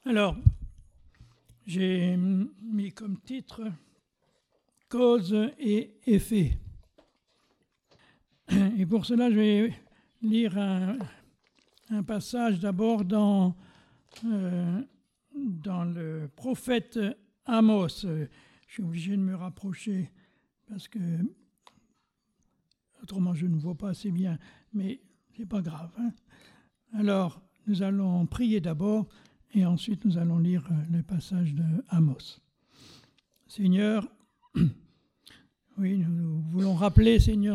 Alors, j'ai mis comme titre « Cause et effet ». Et pour cela, je vais lire un passage d'abord dans le prophète Amos. Je suis obligé de me rapprocher parce que autrement je ne vois pas assez bien, mais c'est pas grave. Alors, nous allons prier d'abord et ensuite nous allons lire le passage de Amos. Seigneur, oui, nous voulons rappeler, Seigneur,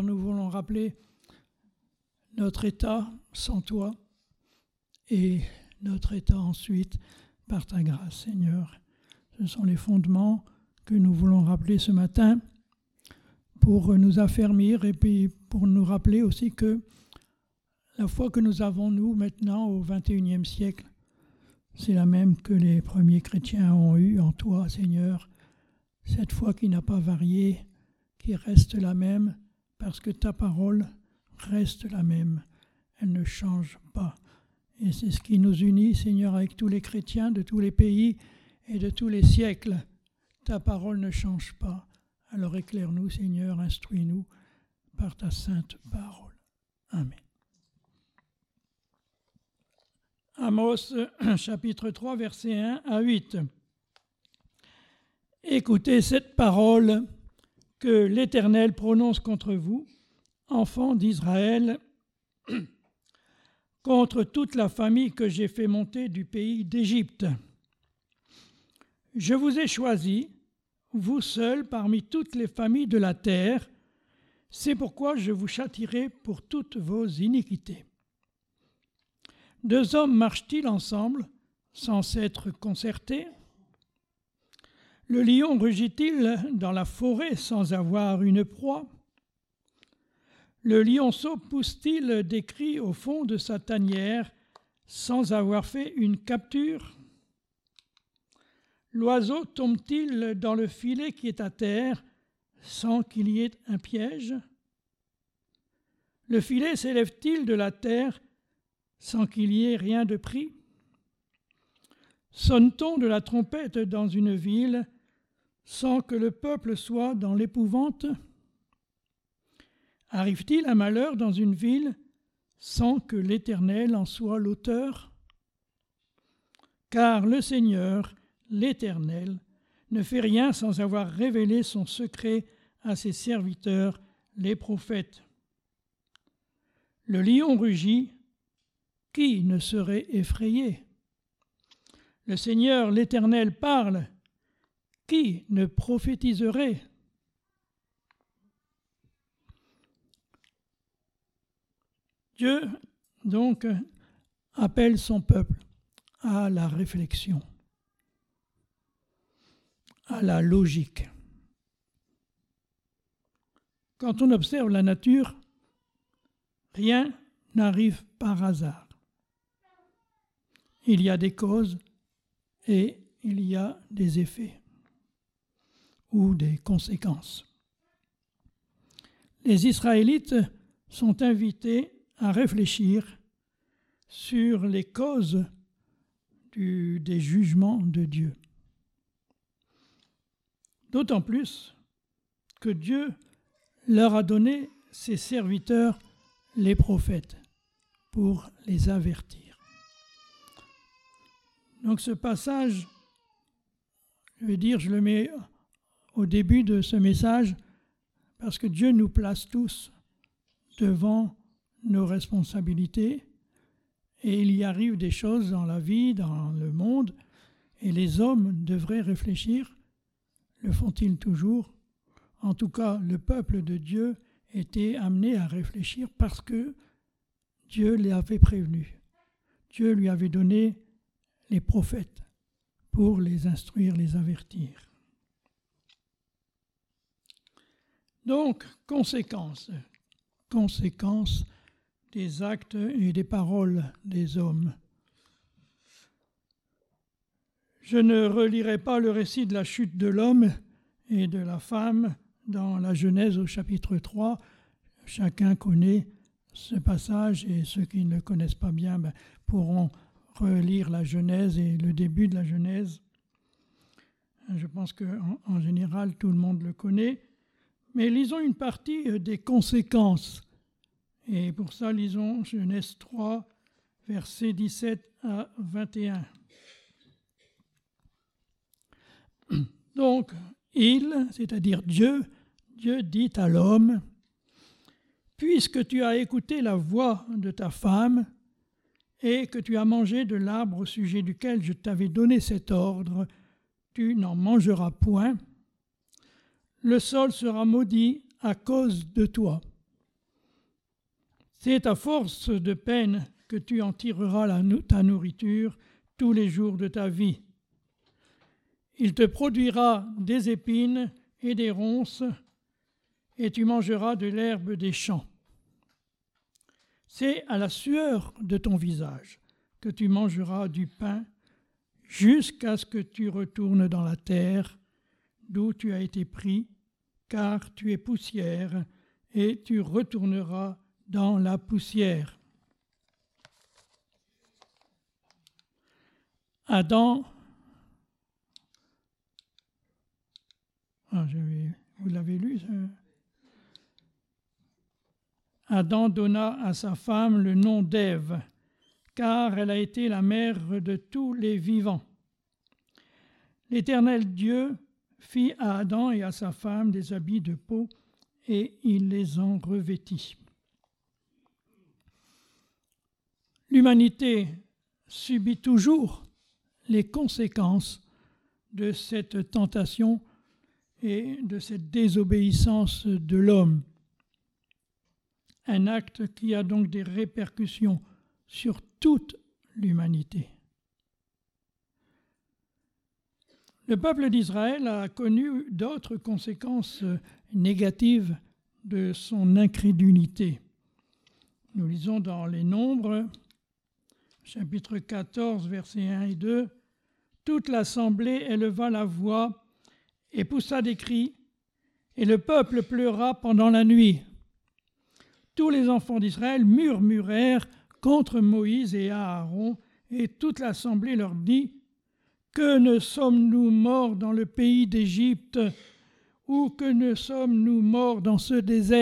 notre état sans toi et notre état ensuite par ta grâce, Seigneur. Ce sont les fondements que nous voulons rappeler ce matin pour nous affermir et puis pour nous rappeler aussi que la foi que nous avons, nous, maintenant, au XXIe siècle, c'est la même que les premiers chrétiens ont eue en toi, Seigneur. Cette foi qui n'a pas varié, qui reste la même, parce que ta parole reste la même. Elle ne change pas. Et c'est ce qui nous unit, Seigneur, avec tous les chrétiens de tous les pays et de tous les siècles. Ta parole ne change pas. Alors éclaire-nous, Seigneur, instruis-nous par ta sainte parole. Amen. Amos, chapitre 3, versets 1 à 8. Écoutez cette parole que l'Éternel prononce contre vous, enfants d'Israël, contre toute la famille que j'ai fait monter du pays d'Égypte. Je vous ai choisis, vous seuls, parmi toutes les familles de la terre. C'est pourquoi je vous châtierai pour toutes vos iniquités. Deux hommes marchent-ils ensemble, sans s'être concertés? Le lion rugit-il dans la forêt sans avoir une proie? Le lionceau pousse-t-il des cris au fond de sa tanière sans avoir fait une capture? L'oiseau tombe-t-il dans le filet qui est à terre sans qu'il y ait un piège? Le filet s'élève-t-il de la terre sans qu'il y ait rien de pris? Sonne-t-on de la trompette dans une ville sans que le peuple soit dans l'épouvante? Arrive-t-il un malheur dans une ville sans que l'Éternel en soit l'auteur? Car le Seigneur, l'Éternel, ne fait rien sans avoir révélé son secret à ses serviteurs, les prophètes. Le lion rugit, qui ne serait effrayé? Le Seigneur, l'Éternel, parle, qui ne prophétiserait? Dieu, donc, appelle son peuple à la réflexion, à la logique. Quand on observe la nature, rien n'arrive par hasard. Il y a des causes et il y a des effets ou des conséquences. Les Israélites sont invités à réfléchir sur les causes des jugements de Dieu. D'autant plus que Dieu leur a donné ses serviteurs, les prophètes, pour les avertir. Donc ce passage, je le mets au début de ce message, parce que Dieu nous place tous devant nos responsabilités, et il y arrive des choses dans la vie, dans le monde, et les hommes devraient réfléchir. Le font-ils toujours? En tout cas, le peuple de Dieu était amené à réfléchir parce que Dieu les avait prévenus. Dieu lui avait donné les prophètes pour les instruire, les avertir. Donc, conséquences des actes et des paroles des hommes. Je ne relirai pas le récit de la chute de l'homme et de la femme dans la Genèse au chapitre 3. Chacun connaît ce passage et ceux qui ne le connaissent pas bien pourront relire la Genèse et le début de la Genèse. Je pense qu'en général, tout le monde le connaît. Mais lisons une partie des conséquences. Et pour ça, lisons Genèse 3, versets 17 à 21. Donc, il, c'est-à-dire Dieu dit à l'homme, « Puisque tu as écouté la voix de ta femme et que tu as mangé de l'arbre au sujet duquel je t'avais donné cet ordre, tu n'en mangeras point. Le sol sera maudit à cause de toi. C'est à force de peine que tu en tireras ta nourriture tous les jours de ta vie. Il te produira des épines et des ronces, et tu mangeras de l'herbe des champs. C'est à la sueur de ton visage que tu mangeras du pain jusqu'à ce que tu retournes dans la terre d'où tu as été pris, car tu es poussière, et tu retourneras dans la poussière. » Adam, vous l'avez lu, ça? Adam donna à sa femme le nom d'Ève, car elle a été la mère de tous les vivants. L'Éternel Dieu fit à Adam et à sa femme des habits de peau, et il les en revêtit. L'humanité subit toujours les conséquences de cette tentation et de cette désobéissance de l'homme. Un acte qui a donc des répercussions sur toute l'humanité. Le peuple d'Israël a connu d'autres conséquences négatives de son incrédulité. Nous lisons dans les Nombres, chapitre 14, versets 1 et 2, « Toute l'assemblée éleva la voix et poussa des cris, et le peuple pleura pendant la nuit. Tous les enfants d'Israël murmurèrent contre Moïse et Aaron, et toute l'assemblée leur dit, « Que ne sommes-nous morts dans le pays d'Égypte, ou que ne sommes-nous morts dans ce désert ?»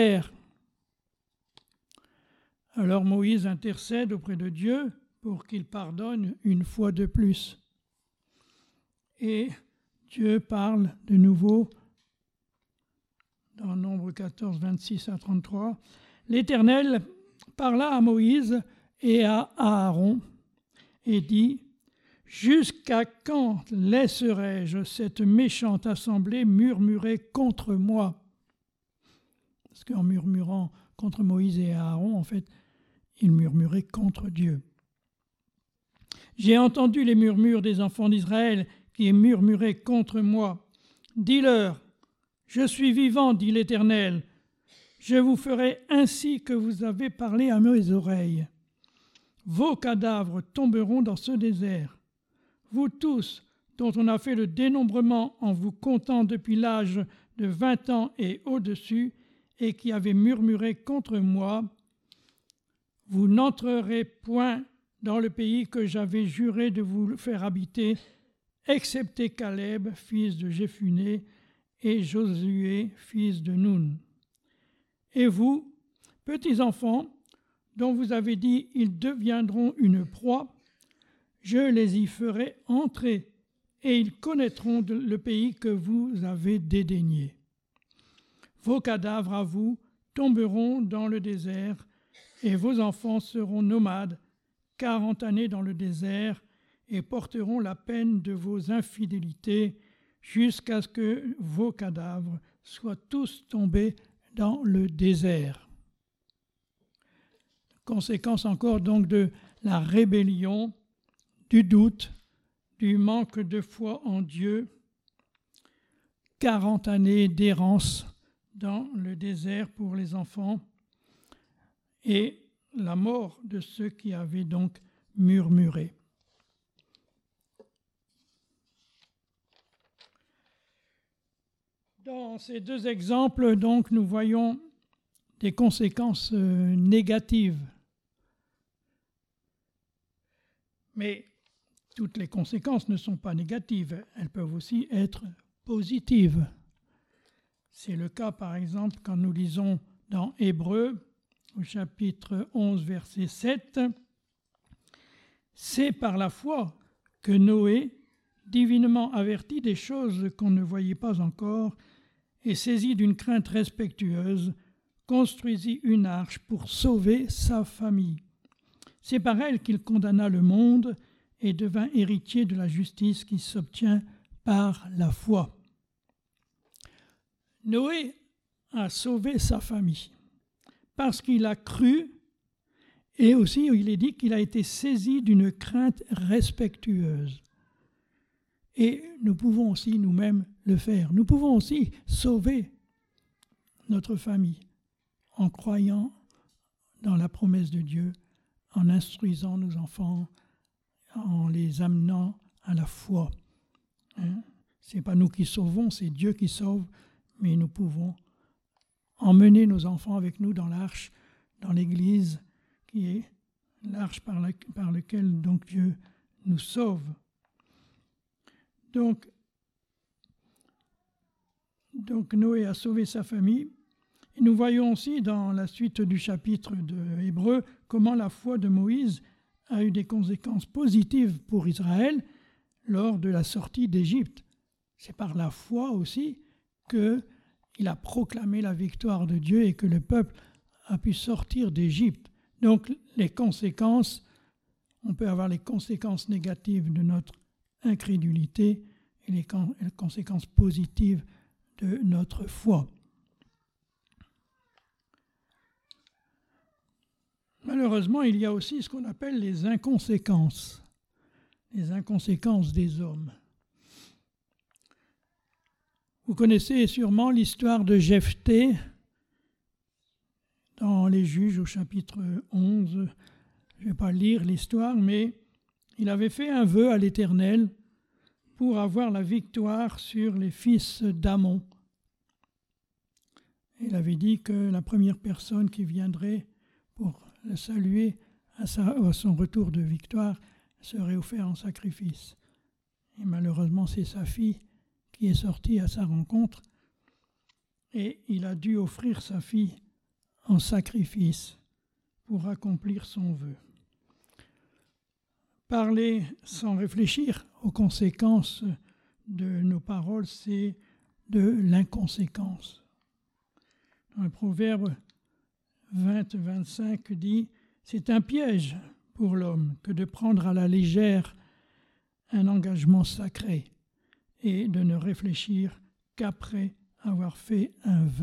Alors Moïse intercède auprès de Dieu pour qu'il pardonne une fois de plus. Et Dieu parle de nouveau dans Nombre 14, 26 à 33. L'Éternel parla à Moïse et à Aaron et dit, « Jusqu'à quand laisserai-je cette méchante assemblée murmurer contre moi ?» Parce qu'en murmurant contre Moïse et Aaron, en fait, ils murmuraient contre Dieu. « J'ai entendu les murmures des enfants d'Israël qui murmuraient contre moi. Dis-leur, je suis vivant, dit l'Éternel. Je vous ferai ainsi que vous avez parlé à mes oreilles. Vos cadavres tomberont dans ce désert. Vous tous, dont on a fait le dénombrement en vous comptant depuis l'âge de 20 ans et au-dessus, et qui avez murmuré contre moi, vous n'entrerez point dans le pays que j'avais juré de vous faire habiter, excepté Caleb, fils de Jephuné, et Josué, fils de Nun. Et vous, petits enfants, dont vous avez dit, ils deviendront une proie, je les y ferai entrer, et ils connaîtront le pays que vous avez dédaigné. Vos cadavres à vous tomberont dans le désert, et vos enfants seront nomades 40 années dans le désert, et porteront la peine de vos infidélités jusqu'à ce que vos cadavres soient tous tombés dans le désert. Conséquence encore donc de la rébellion, du doute, du manque de foi en Dieu, 40 années d'errance dans le désert pour les enfants et la mort de ceux qui avaient donc murmuré. Dans ces deux exemples, donc, nous voyons des conséquences négatives. Mais toutes les conséquences ne sont pas négatives, elles peuvent aussi être positives. C'est le cas, par exemple, quand nous lisons dans Hébreux, au chapitre 11, verset 7, « C'est par la foi que Noé, divinement averti des choses qu'on ne voyait pas encore, et saisi d'une crainte respectueuse, construisit une arche pour sauver sa famille. C'est par elle qu'il condamna le monde et devint héritier de la justice qui s'obtient par la foi. » Noé a sauvé sa famille parce qu'il a cru, et aussi il est dit qu'il a été saisi d'une crainte respectueuse. Et nous pouvons aussi nous-mêmes le faire. Nous pouvons aussi sauver notre famille en croyant dans la promesse de Dieu, en instruisant nos enfants, en les amenant à la foi. Ce n'est pas nous qui sauvons, c'est Dieu qui sauve, mais nous pouvons emmener nos enfants avec nous dans l'arche, dans l'Église, qui est l'arche par laquelle donc Dieu nous sauve. Donc Noé a sauvé sa famille. Et nous voyons aussi dans la suite du chapitre de Hébreux comment la foi de Moïse a eu des conséquences positives pour Israël lors de la sortie d'Égypte. C'est par la foi aussi qu'il a proclamé la victoire de Dieu et que le peuple a pu sortir d'Égypte. Donc les conséquences, on peut avoir les conséquences négatives de notre incrédulité et les conséquences positives de notre foi. Malheureusement, il y a aussi ce qu'on appelle les inconséquences des hommes. Vous connaissez sûrement l'histoire de Jephthé dans les Juges au chapitre 11. Je ne vais pas lire l'histoire, mais il avait fait un vœu à l'Éternel pour avoir la victoire sur les fils d'Amon. Il avait dit que la première personne qui viendrait pour le saluer à son retour de victoire serait offert en sacrifice. Et malheureusement, c'est sa fille qui est sortie à sa rencontre et il a dû offrir sa fille en sacrifice pour accomplir son vœu. Parler sans réfléchir aux conséquences de nos paroles, c'est de l'inconséquence. Dans le Proverbe 20-25 dit « C'est un piège pour l'homme que de prendre à la légère un engagement sacré et de ne réfléchir qu'après avoir fait un vœu. »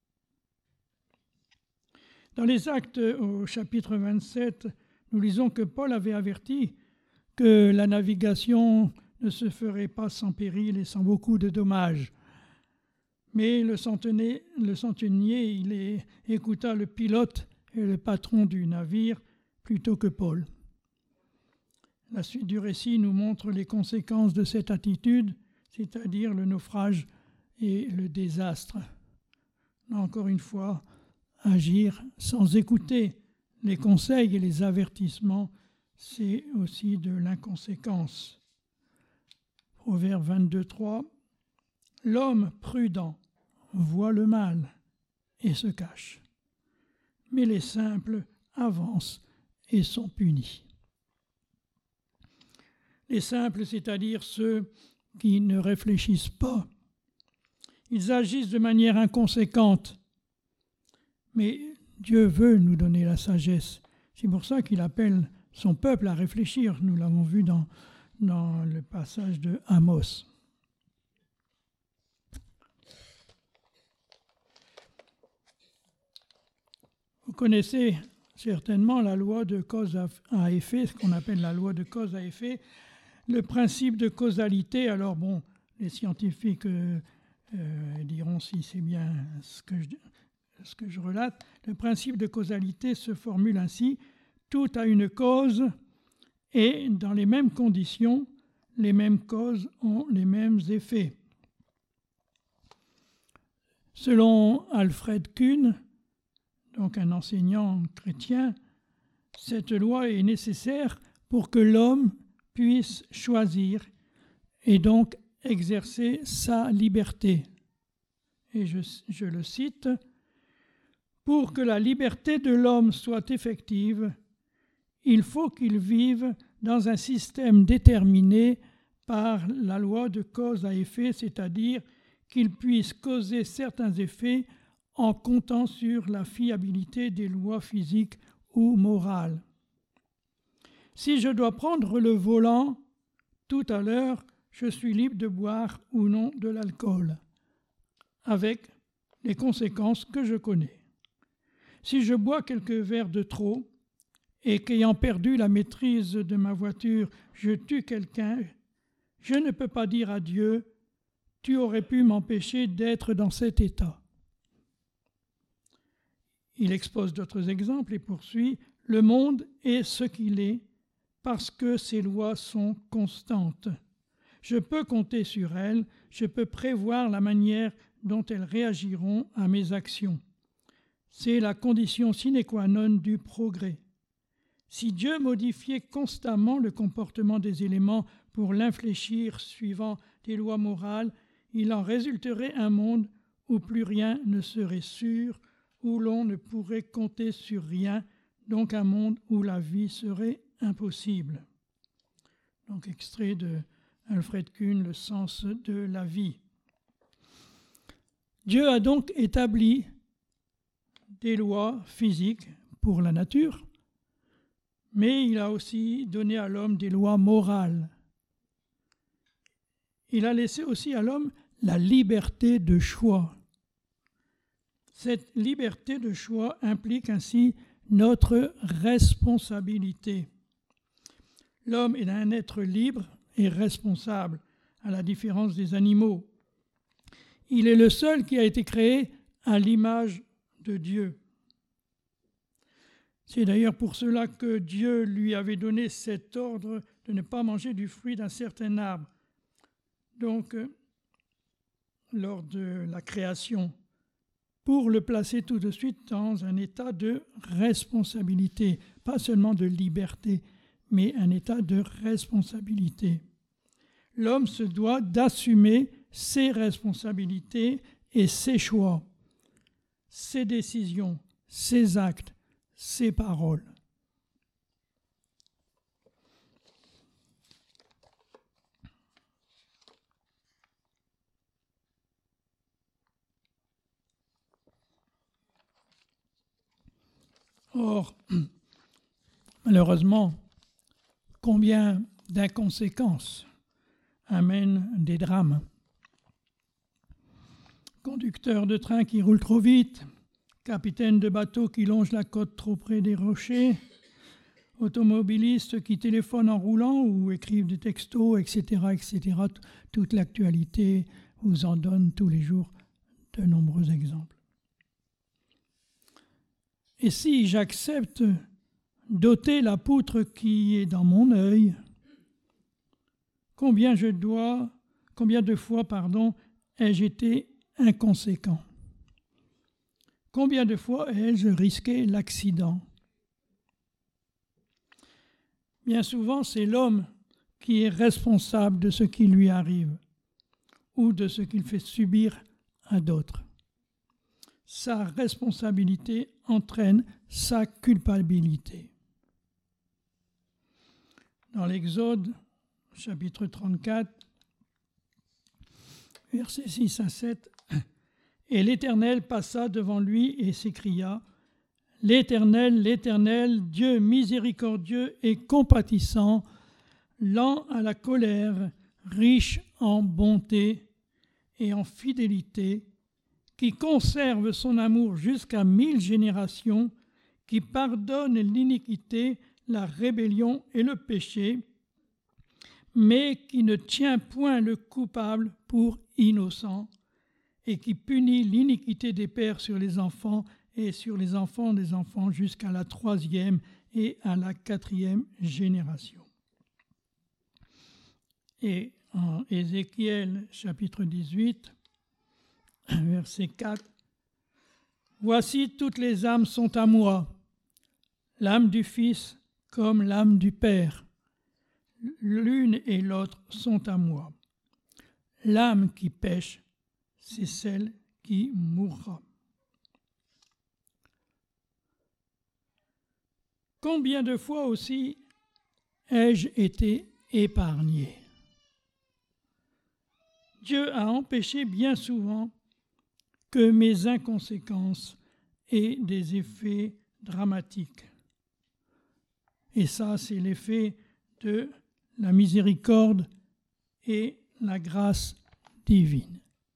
Dans les Actes au chapitre 27, nous lisons que Paul avait averti que la navigation ne se ferait pas sans péril et sans beaucoup de dommages. Mais le centenier, il écouta le pilote et le patron du navire plutôt que Paul. La suite du récit nous montre les conséquences de cette attitude, c'est-à-dire le naufrage et le désastre. Là, encore une fois, agir sans écouter les conseils et les avertissements, c'est aussi de l'inconséquence. Proverbe 22:3 « L'homme prudent voit le mal et se cache, mais les simples avancent et sont punis. » Les simples, c'est-à-dire ceux qui ne réfléchissent pas, ils agissent de manière inconséquente, mais Dieu veut nous donner la sagesse. C'est pour ça qu'il appelle son peuple à réfléchir. Nous l'avons vu dans le passage de Amos. Vous connaissez certainement la loi de cause à effet, ce qu'on appelle la loi de cause à effet, le principe de causalité. Alors bon, les scientifiques diront si c'est bien ce que je relate. Le principe de causalité se formule ainsi: tout a une cause et dans les mêmes conditions, les mêmes causes ont les mêmes effets. Selon Alfred Kuhn, donc un enseignant chrétien, cette loi est nécessaire pour que l'homme puisse choisir et donc exercer sa liberté. Et je le cite, « Pour que la liberté de l'homme soit effective, il faut qu'il vive dans un système déterminé par la loi de cause à effet, c'est-à-dire qu'il puisse causer certains effets en comptant sur la fiabilité des lois physiques ou morales. Si je dois prendre le volant tout à l'heure, je suis libre de boire ou non de l'alcool, avec les conséquences que je connais. Si je bois quelques verres de trop et qu'ayant perdu la maîtrise de ma voiture, je tue quelqu'un, je ne peux pas dire à Dieu « Tu aurais pu m'empêcher d'être dans cet état ». Il expose d'autres exemples et poursuit « Le monde est ce qu'il est parce que ses lois sont constantes. Je peux compter sur elles, je peux prévoir la manière dont elles réagiront à mes actions. C'est la condition sine qua non du progrès. Si Dieu modifiait constamment le comportement des éléments pour l'infléchir suivant des lois morales, il en résulterait un monde où plus rien ne serait sûr, où l'on ne pourrait compter sur rien, donc un monde où la vie serait impossible. » Donc extrait de Alfred Kuhn, Le sens de la vie. Dieu a donc établi des lois physiques pour la nature, mais il a aussi donné à l'homme des lois morales. Il a laissé aussi à l'homme la liberté de choix. Cette liberté de choix implique ainsi notre responsabilité. L'homme est un être libre et responsable, à la différence des animaux. Il est le seul qui a été créé à l'image de Dieu. C'est d'ailleurs pour cela que Dieu lui avait donné cet ordre de ne pas manger du fruit d'un certain arbre. Donc, lors de la création, pour le placer tout de suite dans un état de responsabilité, pas seulement de liberté, mais un état de responsabilité. L'homme se doit d'assumer ses responsabilités et ses choix, ses décisions, ses actes, ses paroles. Or, malheureusement, combien d'inconséquences amènent des drames. Conducteurs de train qui roulent trop vite, capitaines de bateaux qui longent la côte trop près des rochers, automobilistes qui téléphonent en roulant ou écrivent des textos, etc., etc. Toute l'actualité vous en donne tous les jours de nombreux exemples. Et si j'accepte d'ôter la poutre qui est dans mon œil, combien de fois ai-je été inconséquent? Combien de fois ai-je risqué l'accident? Bien souvent, c'est l'homme qui est responsable de ce qui lui arrive ou de ce qu'il fait subir à d'autres. Sa responsabilité entraîne sa culpabilité. Dans l'Exode, chapitre 34, versets 6 à 7, « Et l'Éternel passa devant lui et s'écria, « L'Éternel, l'Éternel, Dieu miséricordieux et compatissant, lent à la colère, riche en bonté et en fidélité, qui conserve son amour jusqu'à 1000 générations, qui pardonne l'iniquité, la rébellion et le péché, mais qui ne tient point le coupable pour innocent, et qui punit l'iniquité des pères sur les enfants et sur les enfants des enfants jusqu'à la 3e et à la 4e génération. » Et en Ézéchiel, chapitre 18, verset 4, « Voici, toutes les âmes sont à moi, l'âme du Fils comme l'âme du Père. l'une et l'autre sont à moi. L'âme qui pêche, c'est celle qui mourra. Combien de fois aussi ai-je été épargné? Dieu a empêché bien souvent que mes inconséquences aient des effets dramatiques. Et ça, c'est l'effet de la miséricorde et la grâce divine.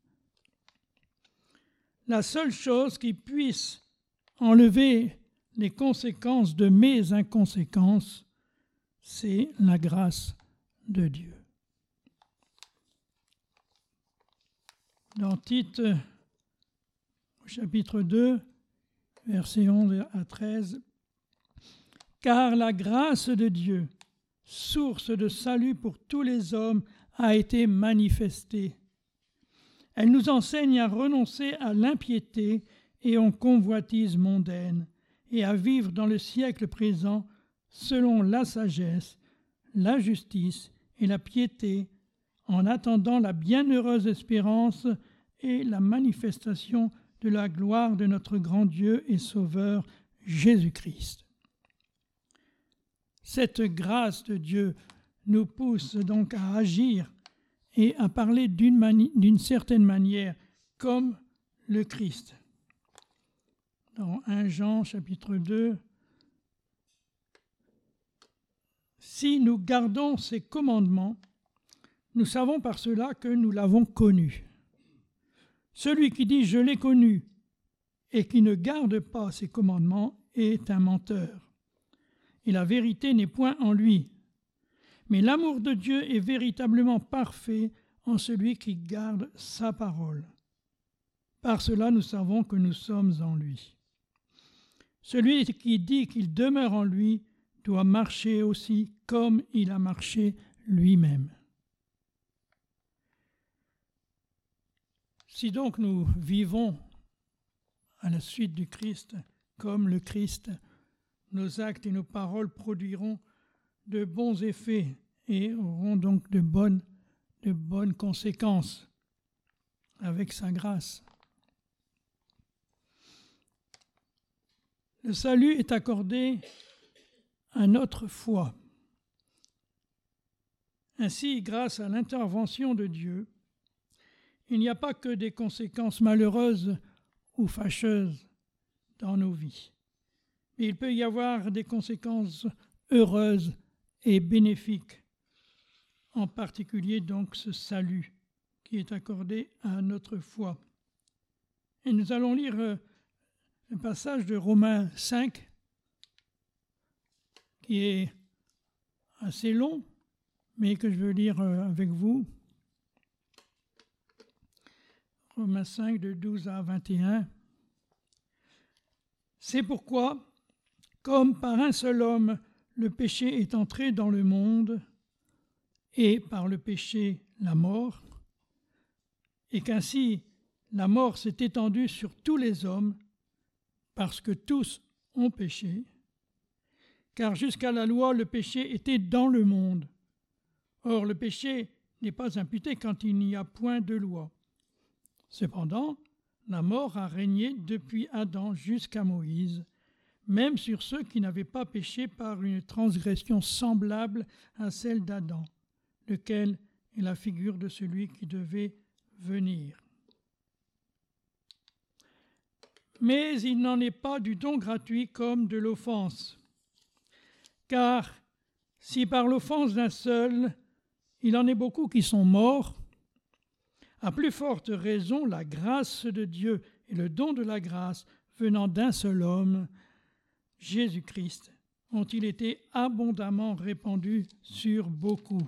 La seule chose qui puisse enlever les conséquences de mes inconséquences, c'est la grâce de Dieu. Dans Tite, au chapitre 2, versets 11 à 13, « Car la grâce de Dieu, source de salut pour tous les hommes, a été manifestée. Elle nous enseigne à renoncer à l'impiété et aux convoitises mondaines, et à vivre dans le siècle présent selon la sagesse, la justice et la piété, en attendant la bienheureuse espérance et la manifestation de la gloire de notre grand Dieu et Sauveur Jésus-Christ. » Cette grâce de Dieu nous pousse donc à agir et à parler d'une certaine manière comme le Christ. Dans 1 Jean chapitre 2, « Si nous gardons ses commandements, nous savons par cela que nous l'avons connu. Celui qui dit « je l'ai connu » et qui ne garde pas ses commandements est un menteur. Et la vérité n'est point en lui. Mais l'amour de Dieu est véritablement parfait en celui qui garde sa parole. Par cela, nous savons que nous sommes en lui. Celui qui dit qu'il demeure en lui doit marcher aussi comme il a marché lui-même. Si donc nous vivons à la suite du Christ comme le Christ, nos actes et nos paroles produiront de bons effets et auront donc de bonnes conséquences avec sa grâce. Le salut est accordé à notre foi. Ainsi, grâce à l'intervention de Dieu, il n'y a pas que des conséquences malheureuses ou fâcheuses dans nos vies, mais il peut y avoir des conséquences heureuses et bénéfiques, en particulier donc ce salut qui est accordé à notre foi. Et nous allons lire un passage de Romains 5 qui est assez long, mais que je veux lire avec vous. Romains 5, de 12 à 21. « C'est pourquoi, comme par un seul homme, le péché est entré dans le monde, et par le péché, la mort, et qu'ainsi la mort s'est étendue sur tous les hommes, parce que tous ont péché, car jusqu'à la loi, le péché était dans le monde. Or, le péché n'est pas imputé quand il n'y a point de loi. Cependant, la mort a régné depuis Adam jusqu'à Moïse, même sur ceux qui n'avaient pas péché par une transgression semblable à celle d'Adam, lequel est la figure de celui qui devait venir. Mais il n'en est pas du don gratuit comme de l'offense. Car si par l'offense d'un seul, il en est beaucoup qui sont morts, à plus forte raison, la grâce de Dieu et le don de la grâce venant d'un seul homme, Jésus-Christ, ont-ils été abondamment répandus sur beaucoup.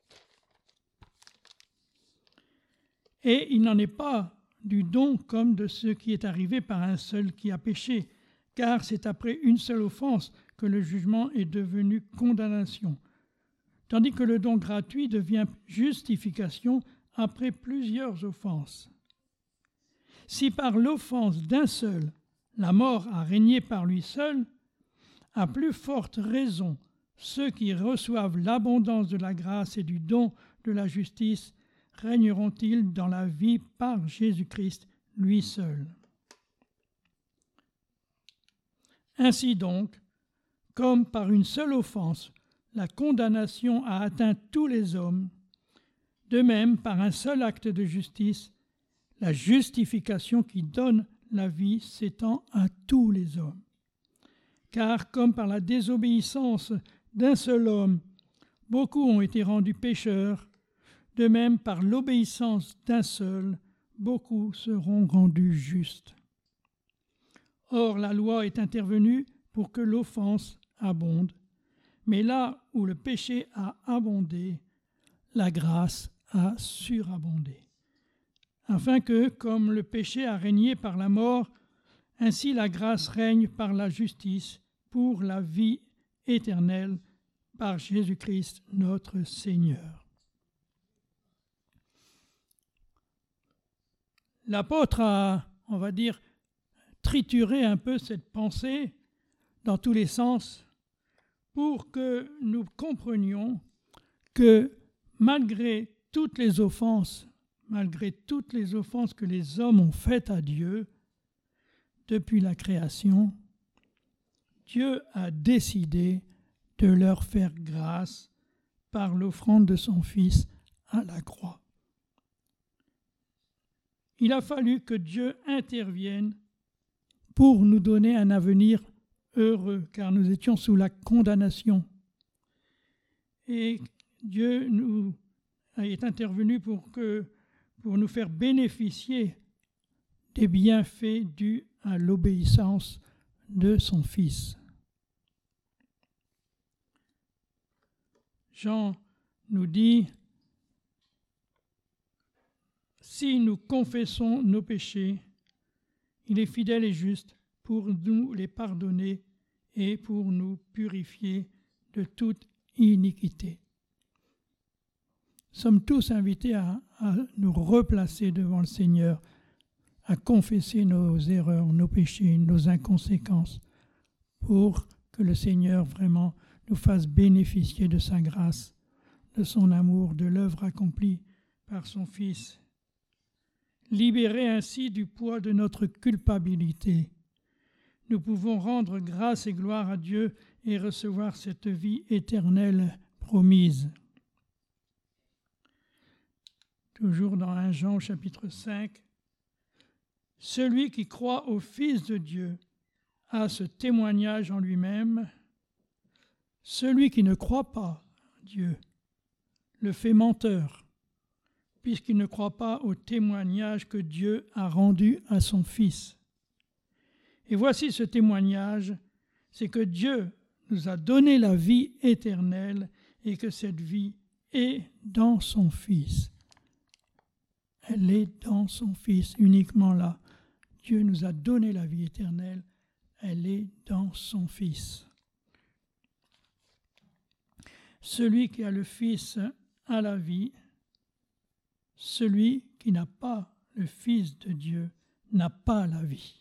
Et il n'en est pas du don comme de ce qui est arrivé par un seul qui a péché, car c'est après une seule offense que le jugement est devenu condamnation, tandis que le don gratuit devient justification après plusieurs offenses. Si par l'offense d'un seul, la mort a régné par lui seul, à plus forte raison, ceux qui reçoivent l'abondance de la grâce et du don de la justice régneront-ils dans la vie par Jésus-Christ, lui seul. Ainsi donc, comme par une seule offense, la condamnation a atteint tous les hommes, de même, par un seul acte de justice, la justification qui donne la vie s'étend à tous les hommes. Car comme par la désobéissance d'un seul homme, beaucoup ont été rendus pécheurs, de même par l'obéissance d'un seul, beaucoup seront rendus justes. Or, la loi est intervenue pour que l'offense abonde, mais là où le péché a abondé, la grâce a surabondé. Afin que, comme le péché a régné par la mort, ainsi la grâce règne par la justice pour la vie éternelle par Jésus-Christ notre Seigneur. L'apôtre a, on va dire, trituré un peu cette pensée dans tous les sens pour que nous comprenions que malgré toutes les offenses que les hommes ont faites à Dieu depuis la création, Dieu a décidé de leur faire grâce par l'offrande de son Fils à la croix. Il a fallu que Dieu intervienne pour nous donner un avenir heureux, car nous étions sous la condamnation. Et Dieu est intervenu pour nous faire bénéficier des bienfaits dus à l'obéissance de son Fils. Jean nous dit: si nous confessons nos péchés, il est fidèle et juste pour nous les pardonner et pour nous purifier de toute iniquité. Nous sommes tous invités à nous replacer devant le Seigneur, à confesser nos erreurs, nos péchés, nos inconséquences, pour que le Seigneur vraiment nous fasse bénéficier de sa grâce, de son amour, de l'œuvre accomplie par son Fils. Libérés ainsi du poids de notre culpabilité, nous pouvons rendre grâce et gloire à Dieu et recevoir cette vie éternelle promise. Toujours dans 1 Jean chapitre 5, « Celui qui croit au Fils de Dieu a ce témoignage en lui-même. Celui qui ne croit pas Dieu le fait menteur, puisqu'il ne croit pas au témoignage que Dieu a rendu à son Fils. Et voici ce témoignage, c'est que Dieu nous a donné la vie éternelle et que cette vie est dans son Fils. » Elle est dans son Fils, uniquement là. Dieu nous a donné la vie éternelle, elle est dans son Fils. Celui qui a le Fils a la vie, celui qui n'a pas le Fils de Dieu n'a pas la vie.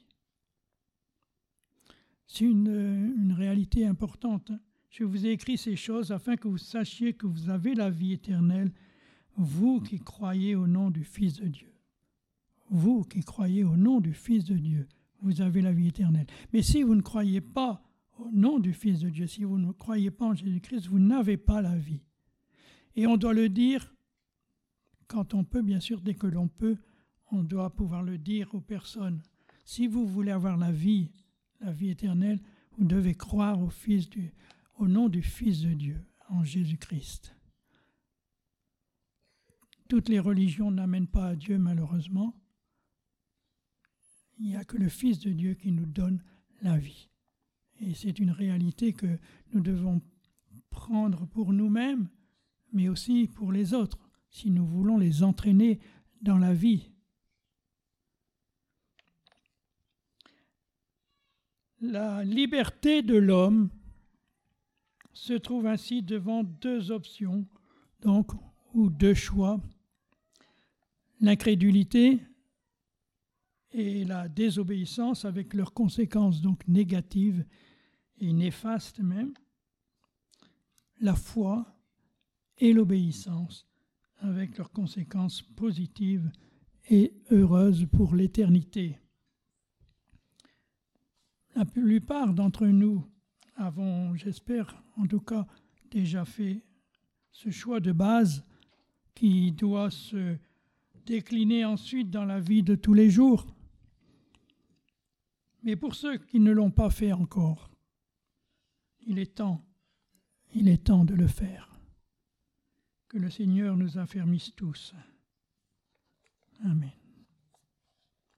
C'est une réalité importante. Je vous ai écrit ces choses afin que vous sachiez que vous avez la vie éternelle, vous qui croyez au nom du Fils de Dieu. Vous qui croyez au nom du Fils de Dieu, vous avez la vie éternelle. Mais si vous ne croyez pas au nom du Fils de Dieu, si vous ne croyez pas en Jésus-Christ, vous n'avez pas la vie. Et on doit le dire quand on peut, bien sûr, dès que l'on peut, on doit pouvoir le dire aux personnes. Si vous voulez avoir la vie éternelle, vous devez croire au nom du Fils de Dieu, en Jésus-Christ. Toutes les religions n'amènent pas à Dieu, malheureusement. Il n'y a que le Fils de Dieu qui nous donne la vie. Et c'est une réalité que nous devons prendre pour nous-mêmes, mais aussi pour les autres, si nous voulons les entraîner dans la vie. La liberté de l'homme se trouve ainsi devant deux options, donc, ou deux choix. L'incrédulité et la désobéissance avec leurs conséquences donc négatives et néfastes même, la foi et l'obéissance, avec leurs conséquences positives et heureuses pour l'éternité. La plupart d'entre nous avons, j'espère en tout cas, déjà fait ce choix de base qui doit se décliner ensuite dans la vie de tous les jours. Mais pour ceux qui ne l'ont pas fait encore, il est temps de le faire. Que le Seigneur nous affermisse tous. Amen.